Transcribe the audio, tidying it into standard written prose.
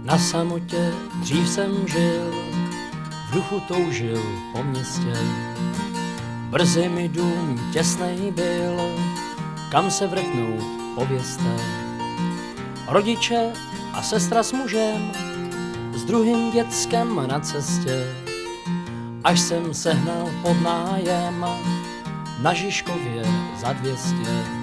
Na samotě dřív jsem žil, v duchu toužil po městě. Brzy mi dům těsnej byl, kam se vrtnout povězte. Rodiče a sestra s mužem, s druhým dětskem na cestě. Až jsem sehnal pod nájem na Žižkově za 200.